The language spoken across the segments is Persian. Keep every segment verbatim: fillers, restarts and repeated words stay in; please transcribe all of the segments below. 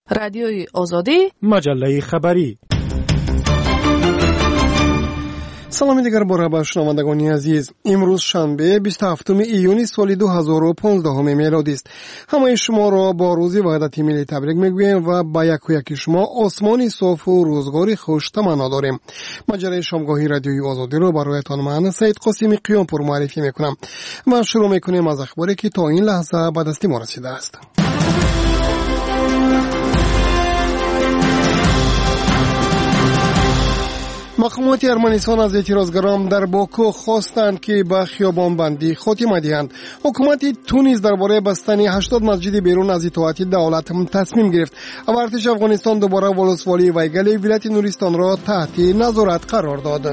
رادیوی آزادی، مجله خبری. سلامی دیگر باره به شنوندگان عزیز. امروز شنبه بیست و هفتم ایون سال دو هزار و پانزده میلادی است. همه شما را با روز وحدت ملی تبریک میگویم و با یک و یک شما آسمانی صاف و روزگاری خوش تمنا داریم. مجله شامگاهی رادیوی آزادی را برایتان من سید قاسمی قیامپور معرفی میکنم و شروع میکنیم از اخباری که تا این لحظه به دست ما رسیده است. مقامات ارمنستان از اعتراضگران در باکو خواستند که به خیابان بندی خاتمه دهند. حکومت تونس درباره بستن هشتاد مسجد بیرون از اطاعت دولت تصمیم گرفت و ارتش افغانستان دوباره ولسوالی ویگل ولایت نورستان را تحت نظارت قرار داد.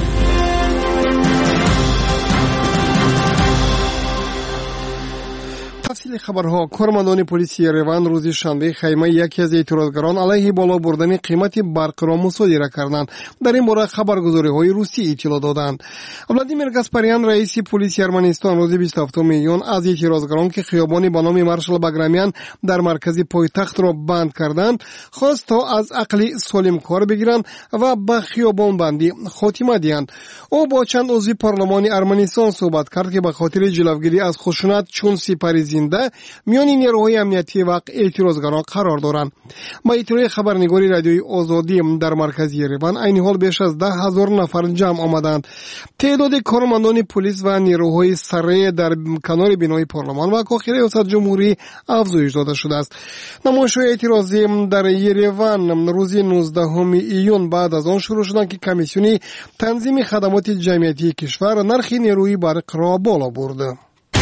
تفصیل خبرها. کارمندان پلیس یریوان روز شنبه خیمه یکی از اعتراضگران علیه بالا بردن قیمت برق را مصادره کردند. در این باره خبرگزاری‌های روسی اطلاع دادند. ولادیمیر گاسپاریان رئیس پلیس ارمنستان روز بیست و هفتم ایون از اعتراضگران که خیابانی به نام مارشال باگرامیان در مرکز پایتخت را بند کردند خواست تا از عقل سالم کار بگیرند و به خیابان بندی خاتمه دهند. او با چند عضو پارلمان ارمنستان صحبت کرد که به خاطر جلوگیری از خشونت چون سپری زنده میان نیروهای امنیتی و اعتراضگران قرار دارند. با اطلاع خبرنگاری رادیوی آزادی در مرکز یریوان این حال بیش از ده هزار نفر جمع آمدند. تعداد کارمندان پلیس و نیروهای سره در کنار بینای پارلمان و کاخ ریاست جمهوری افزایش داده شده است. نمایش‌های اعتراضی در یریوان روز نوزدهم ایون بعد از آن شروع شدند که کمیسیون تنظیم خدمات جمعیتی کشور نرخ نیروی برق را بالا برد.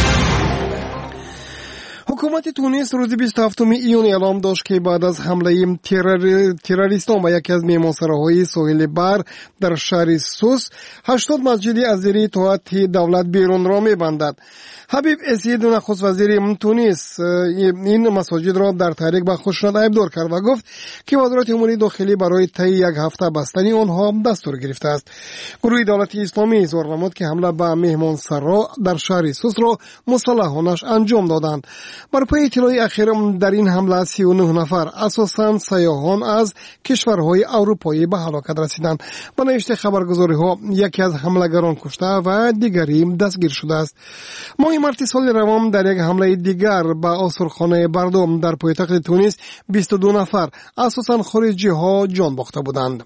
حکومت تونس روز بیست و هفتم ایون اعلام داشت که بعد از حمله ترور تروریستان به یکی از مهمانسراهای ساحل بر در شهر سوس هشتاد مسجد از زیر اطاعت دولت بیرون را می‌بندد. حبیب اسید نخست وزیر تونس این مساجد را در تحریک به خشونت ایبدار کرد و گفت که وزارت امور داخلی برای طی یک هفته بستن آنها دستور گرفته است. گروه دولت اسلامی اظهار نمود که حمله به مهمانسرا در شهر سوس را مسلحانش انجام دادند. بر پای اطلاع اخیر در این حمله سی و نه نفر اساساً سیاحان از کشورهای اروپایی به هلاکت رسیدند. به نوشته خبرگزاری‌ها یکی از حمله‌گران کشته و دیگری دستگیر شده است. ماه مارس سال روان در یک حمله دیگر به آسرخانه بردوم در پایتخت تونس بیست و دو نفر اساساً خارجی‌ها جان باخته بودند.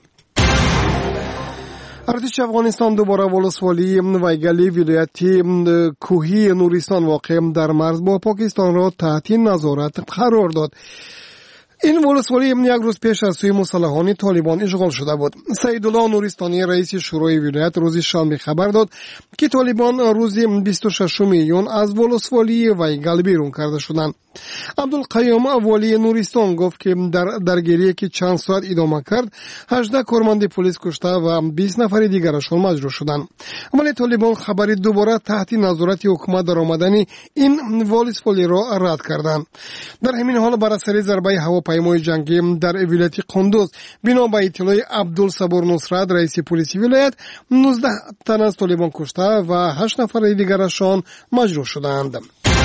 ارتش افغانستان دوباره ولسوالی ویگل ولایت کوهی نورستان واقع در مرز با پاکستان را تحت نظارت قرار داد. این ولسوالی یک روز پیش از سوی مسلحان طالبان اشغال شده بود. سیدالله نورستانی رئیس شورای ولایت روز شنبه خبر داد که طالبان روز بیست و ششم ایون از ولسوالی ویگل بیرون کرده شدند. عبدالقیوم والی نورستان گفت که در درگیری که چند ساعت ادامه کرد هجده کارمند پلیس کشته و بیست نفر دیگرشان مجروح شدند. ولی طالبان خبر دوباره تحت نظارت حکومت در آمدن این ولسوالی را رد کردند. در همین حال بر اثر ضربه هواپیمای جنگی در ولایت قندوز بنا به اطلاع عبدالصبور نصرت رئیس پلیس ولایت نوزده تن از طالبان کشته و هشت نفر دیگرشان مجروح شدند.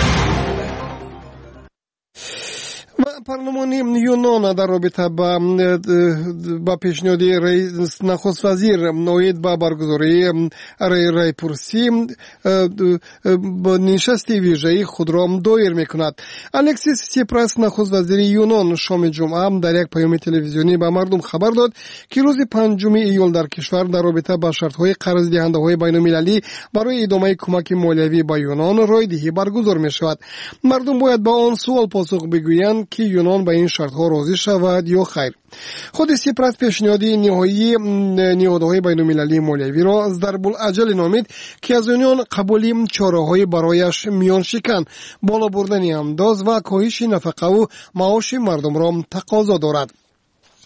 پارلمان یونان در رابطه با پیشنهاد رئیس نخست وزیر نوید با برگزاری رای پرسی با نشست ویژه‌ای خود را دایر می‌کند. الکسیس سیپراس نخست وزیر یونان شام جمعه در یک پیام تلویزیونی به مردم خبر داد که روز پنجم ایول در کشور در رابطه با شرط‌های قرض دهنده‌های بین‌المللی برای ادامه کمک مالیوی به یونان رایدهی برگزار می‌شود. مردم باید با آن سوال پاسخ بگویند که یونان به این شرط‌ها راضی شود یا خیر. خود سیپراس پیشنهاد نهایی نهادهای بین‌المللی مالیوی را ضرب الاجل نامید که از یونان قبول چاره‌های برایش میان شکن، بالا بردن انداز و کاهش نفقه و معاش مردم را تقاضا دارد.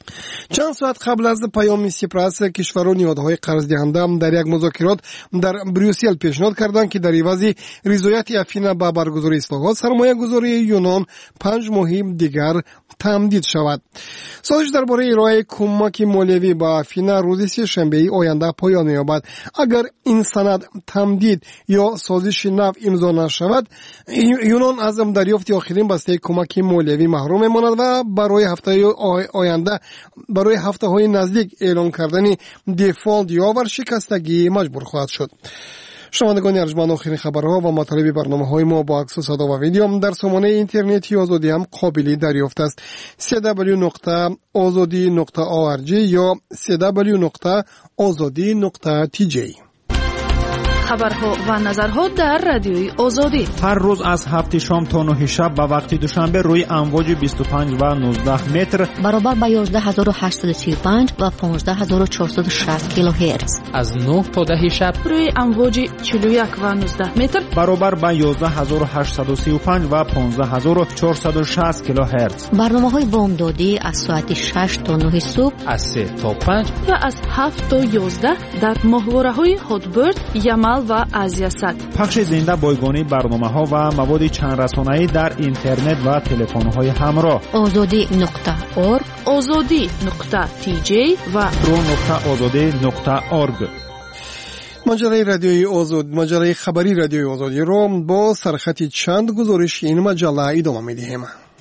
چند ساعت قبل از پیام سیپراس کشورها نهادهای قرض دهنده در یک مذاکرات در بریوسل پیشنهاد کردند که در عوض رضایت افینا به برگزاری اصلاحات سرمایه گذاری یونان پنج ماه دیگر تمدید شود. سازش درباره ارائه کمک مالیوی به افینا روز سه‌شنبه آینده پایان می‌یابد. اگر این سند تمدید یا سازش نو امضا نشود، یونان از دریافت آخرین بسته کمک مالیوی محروم می‌ماند و برای هفته آینده برای هفته های نزدیک اعلام کردن دیفالت یا ورشکستگی مجبور خواهد شد. شنوندگان ارجمند، آخرین خبرها و مطالب برنامه‌های ما با عکس و صدا و ویدیو در سامانه اینترنتی آزادی هم قابل دریافت است. سی دبلیو نقطه آزادی نقطه او ار جی یا سی دبلیو نقطه آزادی نقطه تی جی. خبرها و نظرها در رادیوی آزادی هر روز از هفت شام تا نه شب به وقت دوشنبه روی امواج بیست و پنج و نوزده متر برابر با یازده هزار و هشتصد و سی و پنج و پانزده هزار و چهارصد و شصت کیلوهرتز از نه تا ده شب روی امواج چهل و یک و نوزده متر برابر با یازده هزار و هشتصد و سی و پنج و پانزده هزار و چهارصد و شصت کیلوهرتز. برنامه‌های بامدادی از ساعت شش تا نه صبح، از سه تا پنج و از هفت تا یازده در ماهواره‌های هاتبرد، یمل و آزیاسات. پخش زنده بایگانی برنامه‌ها و مواد چند رسانه‌ای در اینترنت و تلفن‌های همراه. آزادی نقطه اورگ، آزادی نقطه تی جی و رو نقطه آزادی نقطه اورگ. مجله رادیوی آزاد مجله خبری رادیوی آزادی رو با سرخط چند گزارش این مجله ادامه می‌دهیم.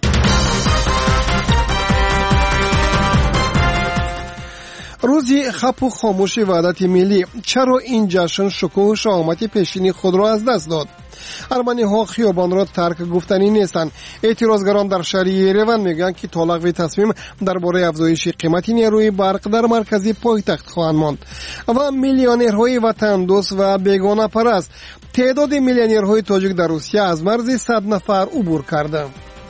روزی خپ و خاموش وحدت ملی، چرا این جشن شکوه و شهامت پیشینی خود را از دست داد؟ ارمنی ها خیابان را ترک گفتنی نیستند. اعتراضگران در شهر یریون میگن که تا لغو تصمیم درباره افزایش قیمت نیروی برق در مرکزی پایتخت خواهند ماند. و میلیونرهای وطن دوست و بیگانه پرست، تعداد میلیونرهای تاجیک در روسیه از مرز صد نفر عبور کرده.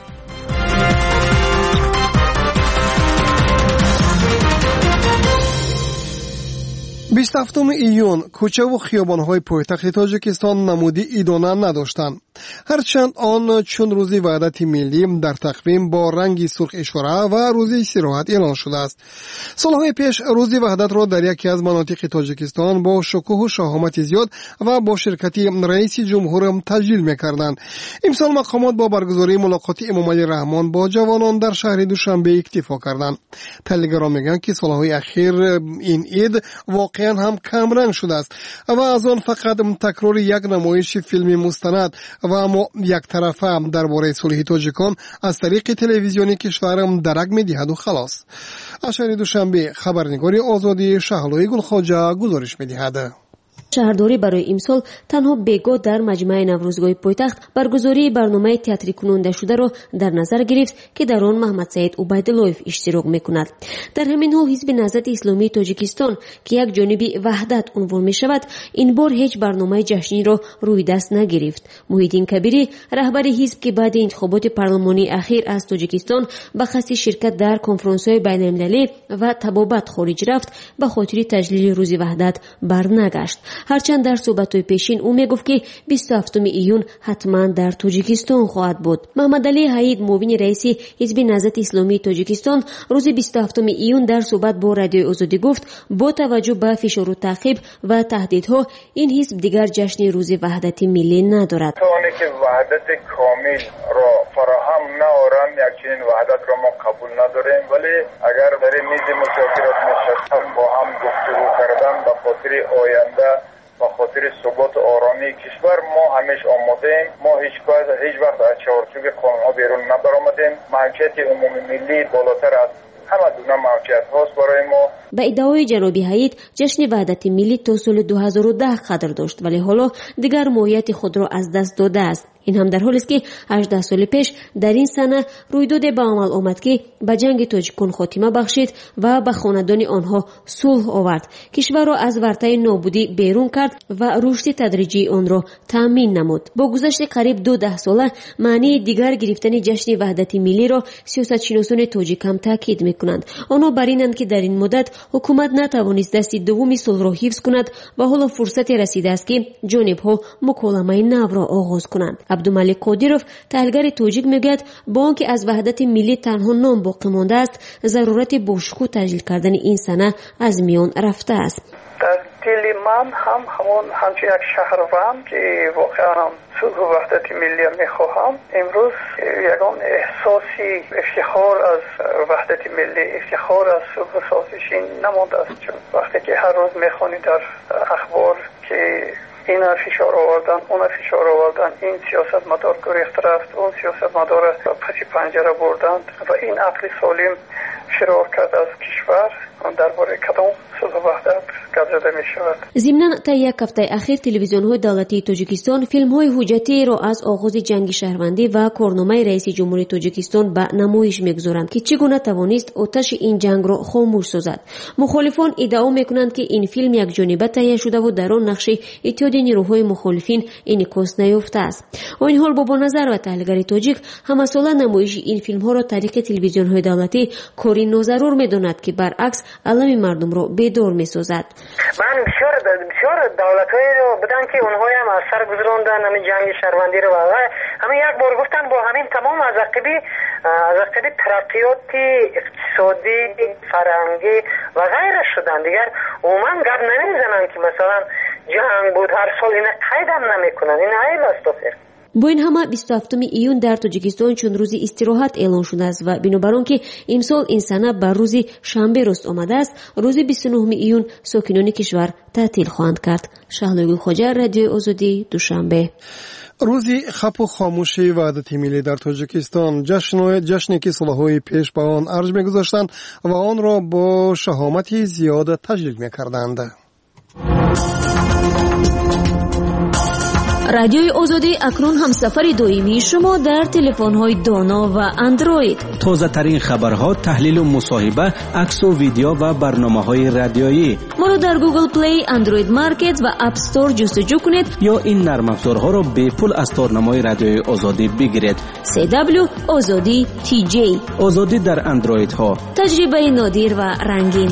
بیست و هفتم ایون کوچه و خیابان‌های پایتخت تاجیکستان نمودی ادانه نداشتند، هرچند آن چون روزی وحدت ملی در تقویم با رنگی سرخ اشاره و روزی استراحت اعلان شده است. سالهای پیش روزی وحدت را در یکی از مناطق تاجیکستان با شکوه و شهامت زیاد و با شرکت رئیس جمهور تجلیل می‌کردند. امسال مقامات با برگزاری ملاقات امام علی رحمان با جوانان در شهر دوشنبه اکتفا کردند. تحلیلگران میگن که سالهای اخیر این عید واقعا هم کم رنگ شده است و از آن فقط تکرار یک نمایش فیلم مستند و اما یک طرفه درباره صلح تاجیکان از طریق تلویزیونی کشورم درک می‌دهد و خلاص. اشاری دوشنبه خبرنگاری آزادی شهلوی گلخواجه گزارش می‌دهد. شهرداری برای امسال تنها بیگاه در مجمع نوروزگاه پایتخت برگزاری برنامه تئاتری کننده شده را در نظر گرفت که در آن محمد سعید عبیداللهیف اشتراک میکند. در همین حال حزب نهضت اسلامی تاجیکستان که یک جانبی وحدت عنوان می شود، این بار هیچ برنامه جشنی را روی دست نگرفت. محیدین کبیری رهبر حزب که بعد انتخابات پارلمانی اخیر از تاجیکستان به قصد شرکت در کنفرانس‌های بین‌المللی و طبابت خارج رفت، به خاطر تجلیل روز وحدت برنگشت. هرچند در صحبت‌های پیشین او میگفت که بیست و هفتم ایون حتما در تاجیکستان خواهد بود. محمد علی حید معاون رئیس حزب نهضت اسلامی تاجیکستان روز بیست و هفتم ایون در صحبت با رادیو آزادی گفت با توجه به فشار و تعقیب و تهدیدها این حزب دیگر جشن روز وحدت ملی ندارد. اونی که وحدت کامل را فراهم نآورند، یک چنین وحدت را ما قبول نداریم، ولی اگر در میز مذاکرات نشستن با هم گفتگو کردن به خاطر آینده و خاطر ثبات و آرامی کشور ما همیشه آماده ایم. ما هیچ وقت هیچ وقت از چارچوب قانون‌ها بیرون نبرآمدیم. منشأت عمومی ملی بالاتر از همه گونه موقعیت هاست برای ما. به ادعای جنابی حید جشن وحدت ملی تا سال دو هزار و ده قدر داشت، ولی حالا دیگر موقعیت خود را از دست داده است. این هم در حالی است که هجده سال پیش در این سنه رویداد به عمل آمد که به جنگ تاجیکان خاتمه بخشید و به خاندان آنها صلح آورد، کشور را از ورطه نابودی بیرون کرد و رشد تدریجی آن را تامین نمود. با گذشت قریب دو ده ساله معنی دیگر گرفتن جشن وحدت ملی را سیاستشناسان تاجیک هم تاکید میکنند. آنها بر اینند که در این مدت حکومت نتوانست دست دوم صلح را حفظ کند و حالا فرصت رسیده است که جانب‌ها مکالمه نو را آغاز کنند. абдумалик қодиров таҳлилгари тоҷик мегӯяд бо он ки аз ваҳдати миллӣ танҳо ном боқӣ мондааст, зарурати бошукӯҳ таҷлил кардани ин сана аз миён рафтааст. дар дили ман ҳам ҳамон ҳамчун як шаҳрванд ки воқеан сулҳу ваҳдати миллия мехоҳам, имрӯз ягон эҳсоси ифтихор аз ваҳдати миллӣ, ифтихор аз сулҳу созишӣ намондааст. чун вақте ки ҳар рӯз мехонӣ дар ахбор ки ина фишор овардан, уна фишор овардан, ин сиёсатмадор гурехта рафт, он сиёсатмадора паси панҷара бурданд ва ин ақли солим фирор кард аз кишвар, дар бораи кадом сулҳу ваҳдат гап зада мешавад. зимнан таи як ҳафтаи ахир телевизионҳои давлатии тоҷикистон филмҳои ҳуҷҷатиеро аз оғози ҷанги шаҳрвандӣ ва корномаи раиси ҷумҳурии тоҷикистон ба намоиш мегузоранд ки чӣ гуна тавонист оташи ин ҷангро хомӯш созад. мухолифон иддао мекунанд ки ин филм якҷониба таҳия шудаву дар он нақши иттиҳоди нирӯҳои мухолифин инъикос наёфтааст. оинҳол бобоназар ва таҳлилгари тоҷик ҳамасола намоиши ин филмҳоро тариқи телевизионҳои давлатӣ кори нозарур медонад ки баръакс алами мардумро бедор месозад. ман бисёр бисёр давлатҳоеро будам ки онҳоям аз сар гузарондан ҳамин ҷанги шаҳрвандиро ва ҳамин як бор гуфтам бо ҳамин тамом аз ақиби аз ақиби тараққиёти иқтисодӣ, фарҳангӣ ва ғайра шудан дигар умуман гап намезананд ки масалан ҷанг буд ҳар сол ина қайдам намекунанд. ин айб аст охир. бо ин ҳама бисту ҳафтуми июн дар тоҷикистон чун рӯзи истироҳат эълон шудааст ва бинобар он ки имсол ин сана ба рӯзи шанбе рост омадааст, рӯзи бисту нӯҳуми июн сокинони кишвар таътил хоҳанд кард. шаҳлои хоҷа, радиои озодӣ, душанбе. рӯзи хапу хомӯшии ваҳдати миллӣ дар тоҷикистон ҷашне ки солҳои пеш ба он арҷ мегузоштанд ва онро бо шаҳомати зиёд таҷлил мекарданд. радиои озодӣ акнун ҳамсафари доимии шумо дар телефонҳои доно ва андроид. тозатарин хабарҳо, таҳлилу мусоҳиба, аксу видео ва барномаҳои радиоӣ. моро дар Google Play, Android Market ва App Store ҷустуҷӯ кунед ё ин нармафзорҳоро бепул аз торнамои радиои озодӣ бигиред. си дабл ю озодӣ ти ҷей. озодӣ дар андроидҳо. таҷрибаи нодир ва рангин.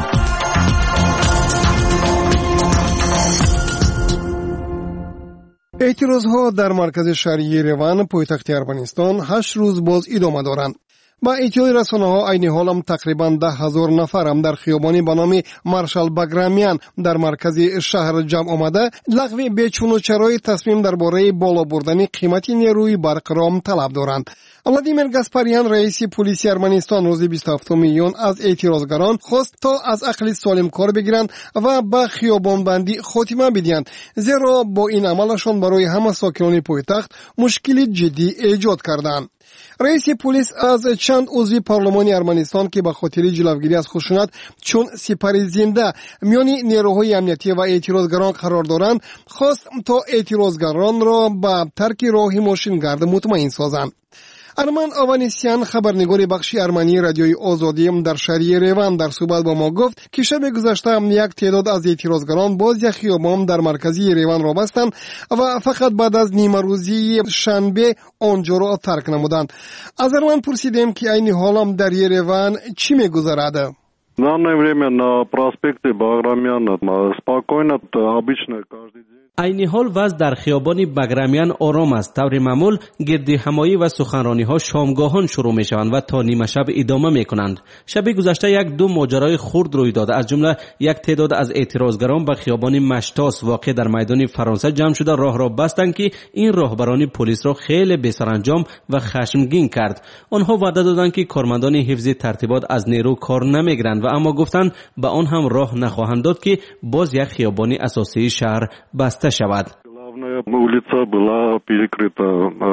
эътирозҳо дар маркази шаҳри Ереван, пойтахти Арманистон, ҳашт рӯз боз идома доранд. ба иттилои расонаҳо айни ҳолам тақрибан даҳ ҳазор нафарам дар хиёбони ба номи Маршал Баграмян дар маркази шаҳр ҷамъ омада, лағви бечунучарои тасмим дар бораи боло бурдани қимати нерӯи барқро талаб доранд. Владимир Гаспарян, раиси полисии Арманистон, рӯзи бисту ҳафтуми июн аз эътирозгарон хост то аз ақли солим кор бигиранд ва ба хиёбонбандӣ хотима бидиҳанд, зеро бо ин амалашон барои ҳама сокинони пойтахт мушкили ҷиддӣ эҷод карданд. раиси полис аз чанд узви парлумони Арманистон ки ба хотири ҷилавгирӣ аз хушунат чун сипари зинда миёни нерӯҳои амниятӣ ва эътирозгарон қарор доранд, хост то эътирозгаронро ба тарки роҳи мошингард мутмаин созанд. Арман Аванесян, хабарнигори бахши армании радиои озодӣ дар шаҳри Ереван, дар суҳбат бо мо гуфт ки шаби гузашта як теъдод аз эътирозгарон боз як хиёбон дар маркази Ереван ро бастанд ва фақат баъд аз нимарӯзии шанбе онҷоро тарк намуданд. Аз Арман пурсидем ки айни ҳолам дар Ереван чӣ мегузарад? В данное время на проспекте Баграмяна спокойно, обычно каждый день. айни ҳол вазъ дар хиёбони Баграмян ором аст. таври маъмул гирдиҳамоӣ ва суханрониҳо шомгоҳон шурӯъ мешаванд ва то нимашаб идома мекунанд. шаби гузашта як ду моҷарои хурд рӯй дод. аз ҷумла як теъдод аз эътирозгарон ба хиёбони Маштос воқеъ дар майдони Фаронса ҷамъ шуда роҳро бастанд ки ин роҳбарони полисро хеле бесаранҷом ва хашмгин кард. онҳо ваъда доданд ки кормандони ҳифзи тартибот аз нерӯ кор намегиранд ва аммо гуфтанд ба он ҳам роҳ нахоҳанд дод ки боз як хиёбони асосии шаҳр баста шавад. Главная улица была перекрыта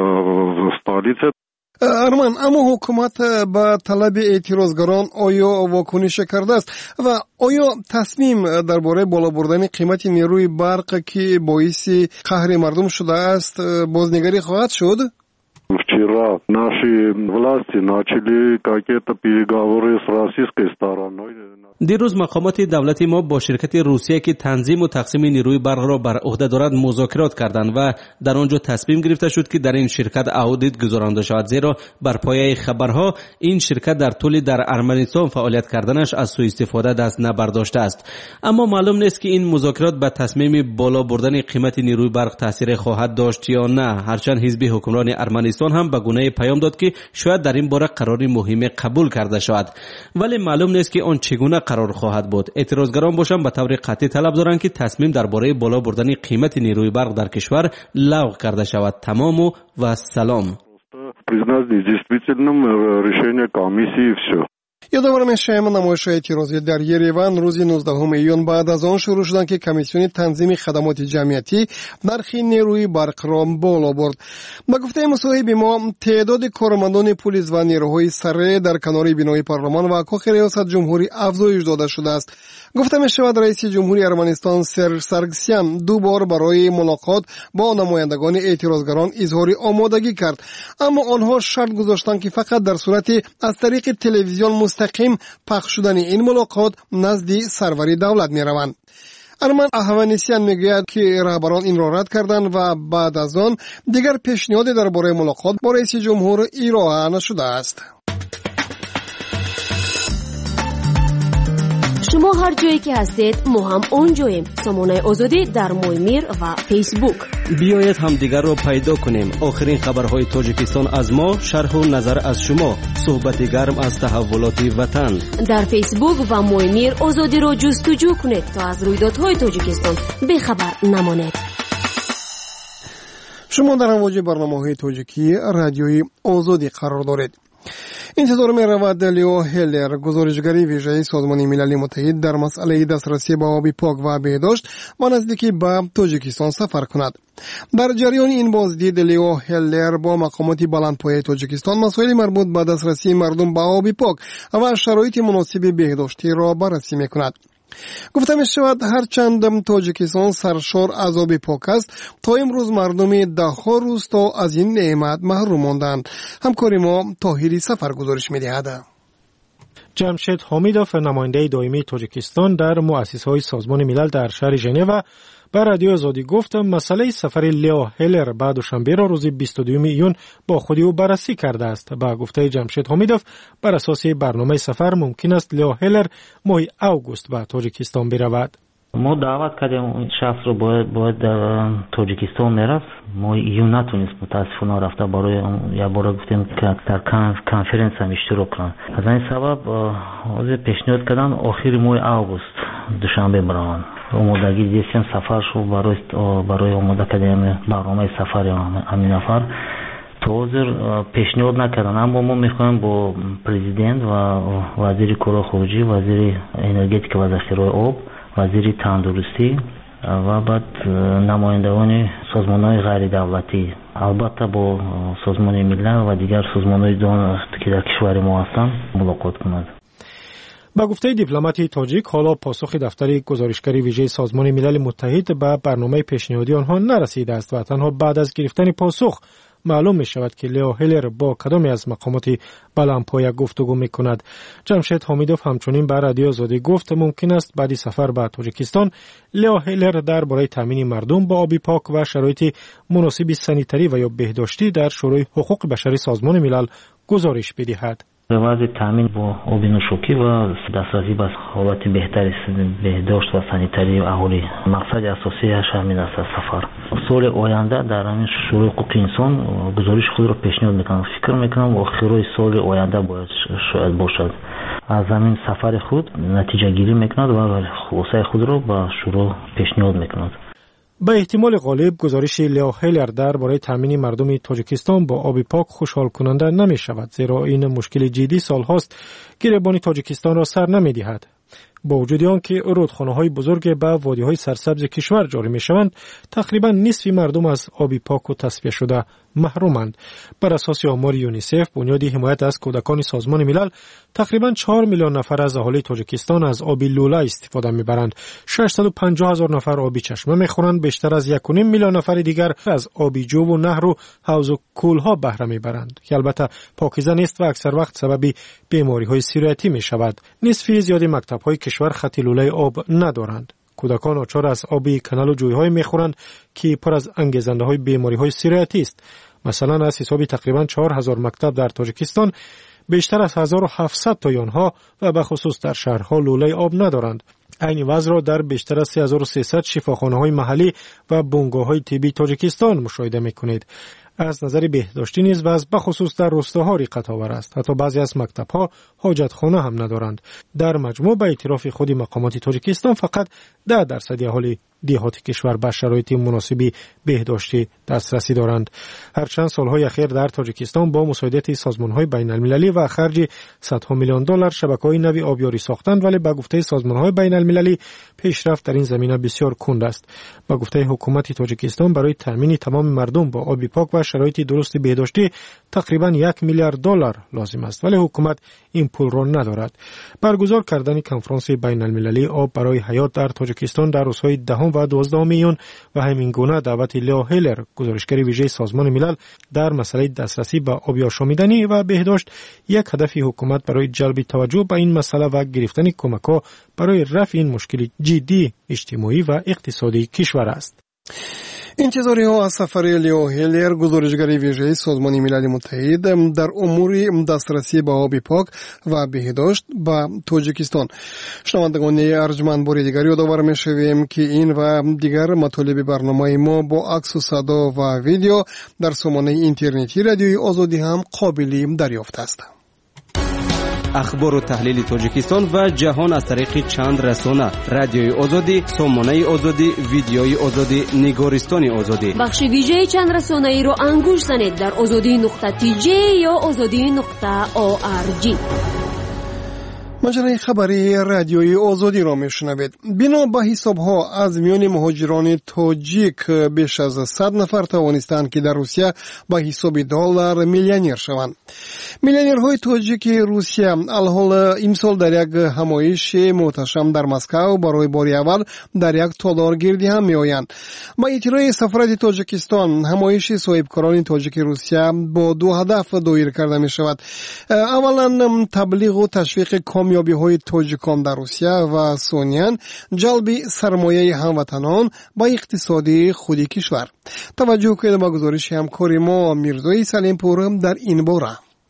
в столице. Арман, аммо ҳукумат ба талаби эътирозгарон оё вокуниш кардааст ва оё тасмим дар бораи боло бурдани қимати нерӯи барқ ки боиси қаҳри мардум шудааст бознигарӣ хоҳад шуд? Вчера наши власти начали какие-то переговоры с российской стороной. دیروز مقامات دولتی ما با شرکت روسیه که تنظیم و تقسیم نیروی برق را بر عهده دارد مذاکرات کردند و در آنجا تصمیم گرفته شد که در این شرکت اودیت گذرانده شود، زیرا بر پایه خبرها این شرکت در طول در ارمنستان فعالیت کردنش از سوء استفاده دست نبرداشته است. اما معلوم نیست که این مذاکرات به تصمیم بالا بردن قیمت نیروی برق تاثیر خواهد داشت یا نه، هرچند حزب حکمران ارمنستان هم به گونه پیام داد که شاید در این باره قراری مهم قبول کرده شود، ولی معلوم نیست که آن چگونه قرار خواهد بود. اعتراضگران باشند به طور قطعی طلب دارند که تصمیم درباره بالا بردن قیمت نیروی برق در کشور لغو کرده شود. تمام و, و سلام. یادآور می‌شویم نمایش‌های اعتراضی در یریوان روز نوزدهم ایون بعد از آن شروع شدند که کمیسیون تنظیم خدمات جمعیتی نرخ نیروی برق را بالا برد. با گفته مصاحب ما تعداد کارمندان پلیس و نیروهای سره در کنار بینای پارلمان و کاخ ریاست جمهوری افزایش داده شده است. گفته می‌شود رئیس جمهوری ارمنستان سر سارگسیان دو بار برای ملاقات با نمایندگان اعتراضگران اظهار آمادگی کرد، اما آنها شرط گذاشتند که فقط در صورت از طریق تلویزیون مستقیم پخش شدن این ملاقات نزد سروری دولت می روند. ارمن احوانیسیان میگوید که رهبران این را رد کردند و بعد از آن دیگر پیشنهادی درباره ملاقات با رئیس جمهور ارائه نشده است. شما هر جایی که هستید ما هم اونجاییم. سامانه آزادی در مویمیر و فیسبوک. بیایید هم دیگر رو پیدا کنیم. آخرین خبرهای تاجیکستان از ما، شرح و نظر از شما، صحبت گرم از تحولات وطن. در فیسبوک و مویمیر آزادی رو جستجو کنید تا از رویدادهای تاجیکستان بیخبر نمانید. شما در امواج برنامه‌های تاجیکی رادیوی آزادی قرار دارید. انتظار می رود لیو هیلر، گزارشگری ویژه سازمان ملل متحد در مسئله دسترسی به آب پاک و بهداشت و نزدیکی به تاجیکستان سفر کند. در جریان این بازدید لیو هیلر با مقامات بلندپایه تاجیکستان مسائل مربوط به دسترسی مردم به آب پاک و شرایط مناسب بهداشتی را بررسی می کند. گفته می شود هرچند تاجیکستان سرشار از آب پاک است، تا امروز مردم ده ها روستا از این نعمت محروم ماندند. همکار ما طاهری سفر گزارش می دهد. جمشید حمیدوف، نماینده دائمی تاجیکستان در مؤسسه‌های سازمان ملل در شهر ژنو، به رادیو آزادی گفت مسئله سفر لیو هیلر بعد دوشنبه را روز بیست و دوم ایون با خودی او بررسی کرده است. با گفته جمشید حمیدوف بر اساس برنامه سفر ممکن است لیو هیلر ماه اوگوست به تاجیکستان برود. ما دعوت کردیم این شخص رو باید باید در تاجیکستان میرفت، ما ایون نتونست متاسفانه رفته، برای یا برای گفتیم که در کنفرانس هم اشتراک کنند. از این سبب از پیشنهاد کردن آخر ماه اوگوست دوشنبه بران آمادگی دیدیم سفر شو برای برای آماده کردن برنامه سفر همین نفر توزر پیشنهاد نکردن، اما ما میخوایم با پرزیدنت و وزیر کار خارجی، وزیر انرژتیک و ذخیره آب، وزیر تندرستی و بعد نمایندگان سازمان‌های غیر دولتی، البته با سازمان ملل و دیگر سازمان‌های که در کشور ما هستند ملاقات کنند. با گفته دیپلمات تاجیک حالا پاسخ دفتر گزارشگری ویژه سازمان ملل متحد به برنامه پیشنهادی آنها نرسیده است و تنها بعد از گرفتن پاسخ معلوم می شود که لیو هیلر با کدامی از مقامات بلندپایه گفتگو می کند. جمشید حمیدوف همچنین به رادیو آزادی گفت ممکن است بعد سفر به تاجیکستان لیو هیلر درباره تامین مردم با آب پاک و شرایط مناسب سانیتری و یا بهداشتی در شورای حقوق بشری سازمان ملل گزارش بدهد. به وضع تامین با آب نوشابه و دسترسی به حالت بهتری بهداشت و سانیتری و اهالی مقصد اساسی همین است. سفر سال آینده در همین شورای حقوق انسان گزارش خود را پیشنهاد میکنم. فکر میکنم آخر سال آینده باید شاید باشد. از همین سفر خود نتیجه گیری میکند و خلاصه خود را به شورای پیشنهاد میکند. به احتمال غالب گزارش لیو هیلر درباره تامین مردم تاجیکستان با آب پاک خوشحال کننده نمی شود، زیرا این مشکل جدی سال هاست که گریبان تاجیکستان را سر نمی دهد. با وجود آنکه رودخانه‌های بزرگ به وادی‌های سرسبز کشور جاری می‌شوند، تقریباً نصف مردم از آب پاک و تصفیه شده محرومند. بر اساس آمار یونیسف، بنیاد حمایت از کودکان سازمان ملل، تقریباً چهار میلیون نفر از اهالی تاجیکستان از آب لوله استفاده می‌برند. ششصد و پنجاه هزار نفر آبی چشمه می‌خورند. بیشتر از یک و نیم میلیون نفر دیگر از آبی جو و نهر و حوض و کول‌ها بهره می‌برند که البته پاکیزه نیست و اکثر وقت سبب بیماری‌های سیریاتی می‌شود. نصف زیاد مکتب‌های کشور خط لوله آب ندارند. کودکان آچار از آبی کانال و جوی‌های می‌خورند که پر از انگیزنده‌های بیماری‌های سیریاتی است. مثلا از حساب تقریباً چهار هزار مکتب در تاجیکستان، بیشتر از هزار و هفتصد تا آنها و به خصوص در شهرها لوله آب ندارند. این وضع را در بیشتر از سه هزار و سیصد شفاخانه‌های محلی و بنگاه‌های طبی تاجیکستان مشاهده می‌کنید. از نظر بهداشتی نیز وضع به خصوص در روستاها رقت آور است. حتی بعضی از مکتب‌ها حاجتخانه هم ندارند. در مجموع به اعتراف خود مقامات تاجیکستان فقط ده درصد اهالی دیهات کشور به شرایط مناسبی بهداشتی دسترسی دارند. هر چند سالهای اخیر در تاجیکستان با مساعدت سازمان‌های بین‌المللی و خرج صدها میلیون دلار شبکه‌های نوی آبیاری ساختند، ولی به گفته سازمان‌های بین‌المللی پیشرفت در این زمینه بسیار کند است. به گفته حکومت تاجیکستان برای تامین تمام مردم با آب پاک و شرایط درست بهداشتی تقریباً یک میلیارد دلار لازم است، ولی حکومت این پول را ندارد. برگزار کردن کنفرانس بین‌المللی آب برای حیات در تاجیکستان در روزهای دهم و دوازدهم میون و همین گونه دعوت لیو هیلر، گزارشگر ویژه سازمان ملل در مسئله دسترسی به آب آشامیدنی و بهداشت، یک هدف حکومت برای جلب توجه به این مسئله و گرفتن کمک‌ها برای رفع این مشکل جدی اجتماعی و اقتصادی کشور است. انتظاری ها از سفر لیو هیلر، گزارشگر ویژه سازمان ملل متحد در امور دسترسی به آب پاک و بهداشت به تاجیکستان. شنوندگان ارجمند، بار دیگر یادآور می‌شویم که این و دیگر مطالب برنامه ما با عکس و صدا و ویدیو در سامانه اینترنتی رادیوی آزادی هم قابل دریافت است. اخبار و تحلیل تاجیکستان و جهان از طریق چند رسانه: رادیوی آزادی، سامانه آزادی، ویدیوی آزادی، نگارستان آزادی. بخش ویژه چند رسانه ای رو انگوش زنید در آزادی نقطه تی جی یا آزادی نقطه او آر جی. مجره خبری رادیوی آزادی را میشنوید. بنا به حساب ها از میان مهاجران تاجیک بیش از صد نفر توانستند که در روسیه با حساب دلار میلیونر شوند. میلیونرهای تاجیک روسیه الحال امسال در یک همایش محتشم در مسکو برای بار اول در یک تالار گردی هم می آیند. با اطلاع سفارت تاجیکستان، همایش صاحبکاران تاجیک روسیه با دو هدف دایر کرده می شود. اولا تبلیغ و تشویق کامیابی های تاجیکان در روسیه و ثانیاً جلب سرمایه هموطنان با اقتصادی خود کشور. توجه کنید به گزارش همکار ما میرزای سلیمپور در این باره.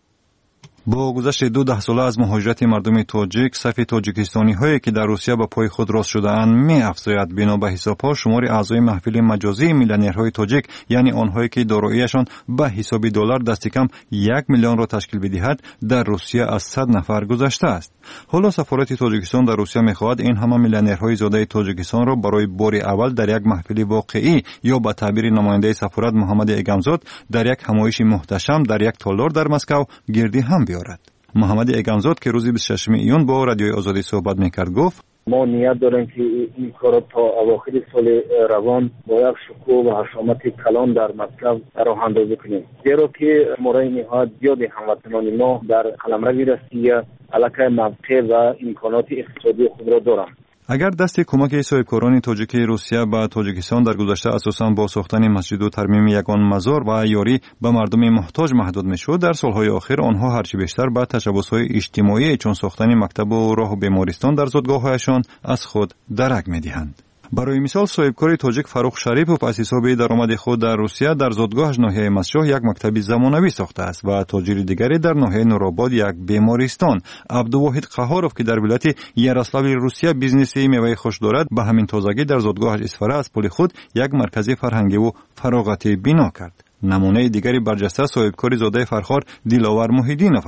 با گذشت دو ده ساله از مهاجرت مردم تاجیک، صف تاجیکستانی هایی که در روسیه با پای خود راست شده اند می افزاید. بنا به حساب ها شمار اعضای محفل مجازی میلیونرهای تاجیک، یعنی آنهایی که داراییشان به حساب دلار دست کم یک میلیون را تشکیل بدهد، در روسیه از صد نفر گذشته است. حالا سفارت تاجیکستان در روسیه میخواهد این همه میلیونرهای زاده تاجیکستان را برای بار اول در یک محفل واقعی یا به تعبیر نماینده سفارت محمد اگمزاد در یک همایش محتشم در یک تالار در مسکو گردی هم بیارد. محمد اگمزاد که روز بیست و ششم ایون با رادیوی آزادی صحبت میکرد گفت: ما نیت داریم که این کار تا اواخر سال روان با یک شکوه و حشامت کلان در مسکو راه اندازی کنیم، زیرا که شماره نهایت زیاد هموطنان ما در قلمرو روسیه علاقه موقع و امکانات اقتصادی خود را دارند. اگر دست کمک صاحبکاران تاجیک روسیه به تاجیکستان در گذشته اساساً با ساختن مسجد و ترمیم یگان مزار و یاری به مردم محتاج محدود میشد، در سالهای اخیر آنها هرچی بیشتر به تشبس‌های اجتماعی چون ساختن مکتب و راه و بیمارستان در زادگاه‌هایشان از خود درک می‌دهند. برای مثال صاحبکار تاجیک فروخ شریف و پس حساب درآمد خود در روسیه در زادگاهش ناحیه مسجد یک مکتب زمانوی ساخته است و تاجر دیگری در ناحیه نورآباد یک بیمارستان. عبدالواحد قهاروف که در ولایت یاروسلاو روسیه بیزنسی میوه خوش دارد، به همین تازگی در زادگاهش اسفره از پول خود یک مرکز فرهنگی و فراغتی بنا کرد. نمونه دیگری برجسته صاحبکار زاده فرخار دلاور محیدینوف است.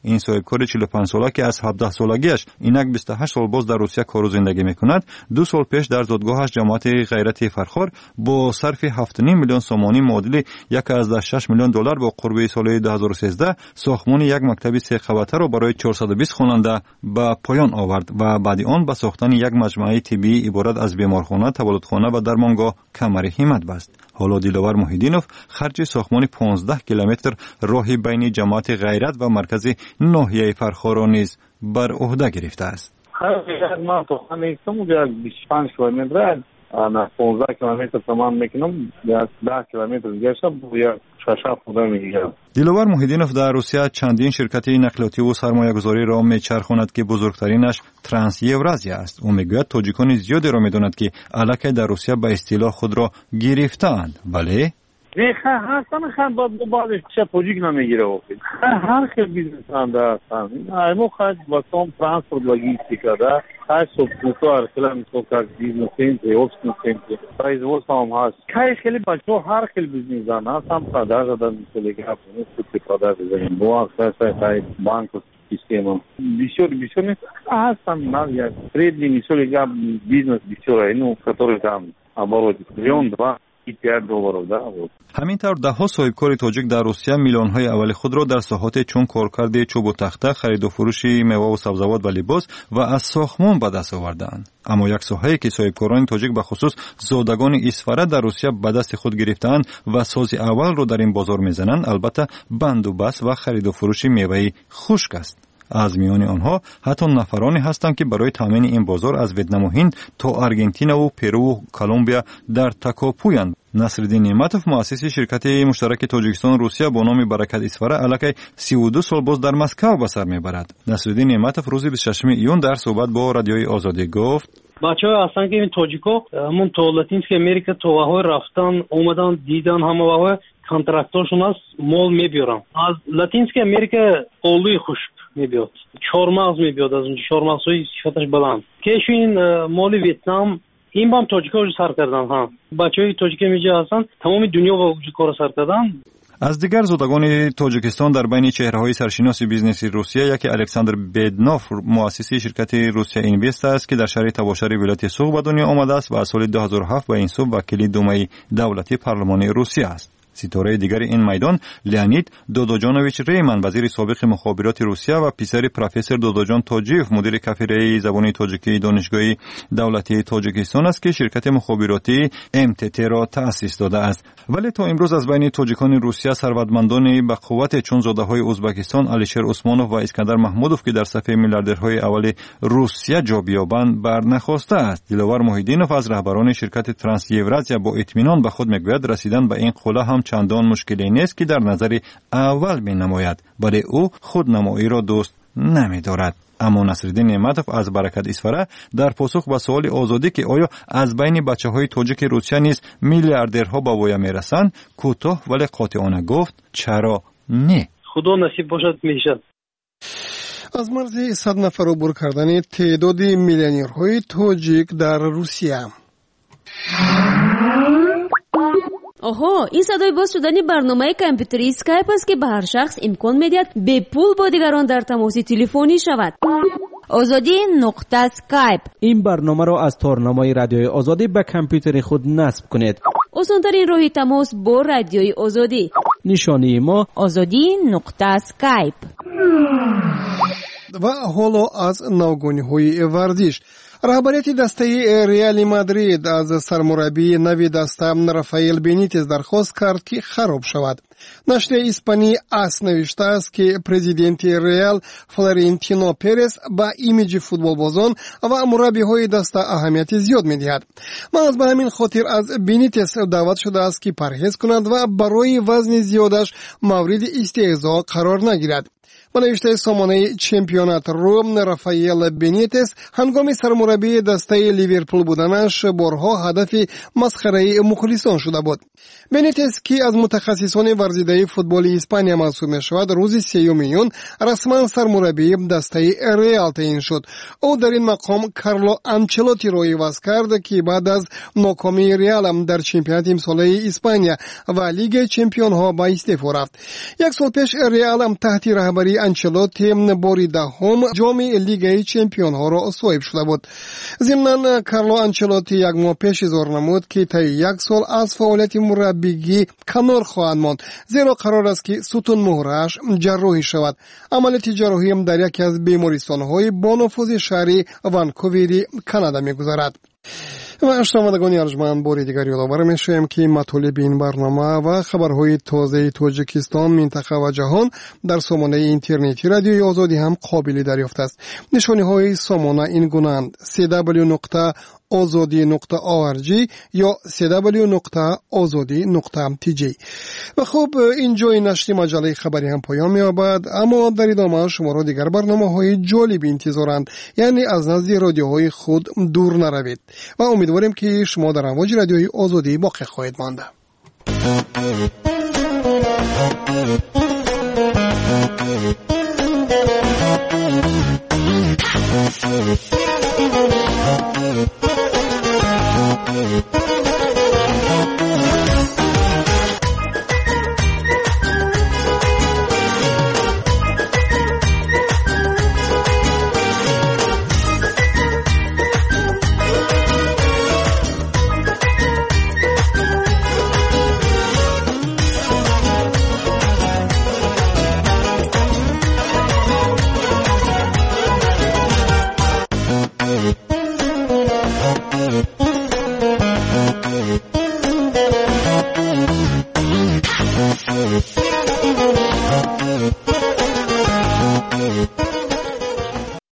این صاحبکار چهل و پنج ساله که از هفده سالگیش اینک بیست و هشت سال باز در روسیه کار و زندگی میکند، دو سال پیش در زادگاهش جماعت غیرت فرخار با صرف هفت و نیم میلیون سومانی معادل یک ازده شش میلیون دلار با قربه سال دو هزار و سیزده ساختمان یک مکتب سه قبطه را برای چهارصد و بیست خواننده به پایان آورد و بعد آن به ساختن یک مجموعه طبی عبارت از بیمارخانه، تولدخانه و درمانگاه کمر همت بست. حالا دلوار محیدینوف خرج ساختمان پانزده کیلومتر راهی بین جماعت غیرت و مرکز ناحیه فرخار را نیز بر عهده گرفته است. خرج ما تو همین سموجا بیست و پنج کیلومتر انا پانزده کیلومتر تمام میکنم، یا ده کیلومتر دیگه شب یا شش خدا میگیرم. دلوار محیدینوف در روسیه چندین شرکت نقلاتی و سرمایه‌گذاری را میچرخاند که بزرگترینش ترانس یورازیا است. او میگوید تاجیکان زیادی را میداند که الکی در روسیه به اصطلاح خود را گرفتند. بله نه هستن خان با بعضی چه توجیه نمیگیره وقتی هر خیلی بیزنس انده هستن ایمو خواهد با کام ترانسپورت لوجیستیکا ده خواهد سبکنتوار کلام سوکاک بیزنس سنتری اوپسن سنتری پرایزوست هم هست خواهد خیلی بچه هر خیلی بیزنس دان هستن پرداز دادن مثل که هفته سوتی پرداز دادن بوان خواهد خواهد بانک سیستم بسیار بسیار نیست هستن نه تریدی مثل که بیزنس بسیار اینو کتوری там оборот миллион два همینطور ده ها صاحبکار تاجیک در روسیه میلیون های اول خود را در ساحات چون کارکرد چوب و تخته، خرید و فروش میوه و سبزیجات و لباس و از ساختمان به دست آوردند. اما یک ساحه‌ای که صاحبکاران تاجیک به خصوص زادگان اسفره در روسیه به دست خود گرفتند و ساز اول را در این بازار میزنند، البته بندوبست و خرید و فروش میوه خشک است. از میان آنها حتی نفرانی هستند که برای تامین این بازار از ویتنام و هند تا آرژانتین و پرو و کلمبیا در تکاپویند. نصرالدین نعمتوف مؤسس شرکت مشترک تاجیکستان روسیه با نام برکت اسفره الکی سی و دو سال باز در مسکو به سر میبرد. نصرالدین نعمتوف روز بیست و ششم ایون در صحبت با رادیوی آزادی گفت بچه‌ها اصلا که این تاجیکا همون تو لاتینسک امریکا تو واهای رفتن اومدن دیدن همه واهای کنترکتورشون از مول میبیارن از لاتینسک امریکا اولوی خشک میبیاد چهارمغز میبیاد از اون چهارمغزهای صفتش بلند که این مال ویتنام این بام تاجیکا رو سر کردن ها بچه‌های تاجیکی میجا هستن تمام دنیا با وجود کار سر کردن. از دیگر زادگان تاجیکستان در بین چهره‌های سرشناس بیزنسی روسیه یکی الکساندر بدنوف مؤسس شرکت روسیه اینوست است که در شهر تباشر ولایت سوغ به دنیا آمده است و از سال دو هزار و هفت به این سو وکیل دومه دولتی پارلمان روسیه است. ستاره دیگر این میدان لیانید دودوجانویچ ریمن وزیر سابق مخابرات روسیه و پسر پروفسور دودوجان تاجیف مدیر کافه زبان تاجیکی دانشگاه دولتی تاجیکستان است که شرکت مخابراتی ام تی تی را تأسیس داده است. ولی تا امروز از بین تاجیکان روسیه ثروتمندان به قوت چون زاده‌های ازبکستان الیشر عثمانوف و اسکندر محمودوف که در صف میلیاردرهای اول روسیه جا بیابند برنخواسته است. دلوار محیدینوف از رهبران شرکت ترانس یورازیا با اطمینان به خود میگوید رسیدن به این قله هم چندان مشکلی نیست که در نظر اول می نماید، ولی او خودنمایی را دوست نمی دارد. اما نصرالدین نعمتوف از برکت اسفره در پاسخ به سوال آزادی که آیا از بین بچه های تاجیک روسیه نیز میلیاردرها به وای می رسند کوتاه ولی قاطعانه گفت چرا نه. خدا نصیب باشد میشد. از مرز صد نفر عبور کردن تعداد میلیونرهای تاجیک در روسیه. آها این صدای باز شدن برنامه کامپیوتری اسکایپ است که به هر شخص امکان میدهد به پول با دیگران در تماس تلفنی شود. آزادی نقطه اسکایپ. این برنامه را از تارنمای رادیوی آزادی به کامپیوتر خود نصب کنید. آسان‌ترین راه تماس با رادیوی آزادی. نشانی ما آزادی نقطه اسکایپ. و حالا از نوگانی‌های ورزش. رهبریت دسته ریال مادرید از سرمربی نوی دسته رافائل بنیتز درخواست کرد که خراب شود. نشر اسپانی آس نوشته است که پرزیدنت ریال فلورنتینو پرز با ایمیج فوتبال بازان و مربی‌های دسته اهمیت زیاد می‌دهد. من از به همین خاطر از بنیتز دعوت شده است که پرهیز کند و برای وزن زیادش مورد استهزاء قرار نگیرد. با نوشته سامانه چمپیونات روم رافائل بنیتز هنگام سرمربی دسته لیورپول بودنش بارها هدف مسخره مخلصان شده بود. بنیتز که از متخصصان ورزیده فوتبال اسپانیا محسوب می‌شود روز سیوم میلیون رسما سرمربی دسته ریال تعیین شد. او در این مقام کارلو آنچلوتی را عوض کرد که بعد از ناکامی ریال در چمپیونات امساله اسپانیا و لیگ چمپیون‌ها با استعفا رفت. یک سال پیش ریال تحت رهبری آنچلوتی باری دهم جام لیگ چمپیون ها را صاحب شده بود. ضمناً کارلو آنچلوتی یک ماه پیش اظهار نمود که تا یک سال از فعالیت مربیگری کنار خواهد ماند، زیرا قرار است که ستون مهرش جراحی شود. عملیات جراحی هم در یکی از بیمارستان‌های با نفوذ شهری وانکووری کانادا می‌گذرد. و شنوندگان ارجمند، باری دیگر یادآور می‌شویم که مطالب این برنامه و خبرهای تازه تاجیکستان، منطقه و جهان در سامانه اینترنتی رادیوی آزادی هم قابل دریافت است. نشانی‌های سامانه این گونه‌اند: سی دبلیو نقطه آزادی نقطه او ار جی یا سی دبلیو نقطه آزادی نقطه تی جی. و خب اینجای نشر مجله خبری هم پایان می‌یابد، اما در ادامه شما را دیگر برنامه‌های جالب انتظارند، یعنی از نزد رادیوهای خود دور نروید و امیدواریم که شما در امواج رادیوی آزادی باقی خواهید ماند.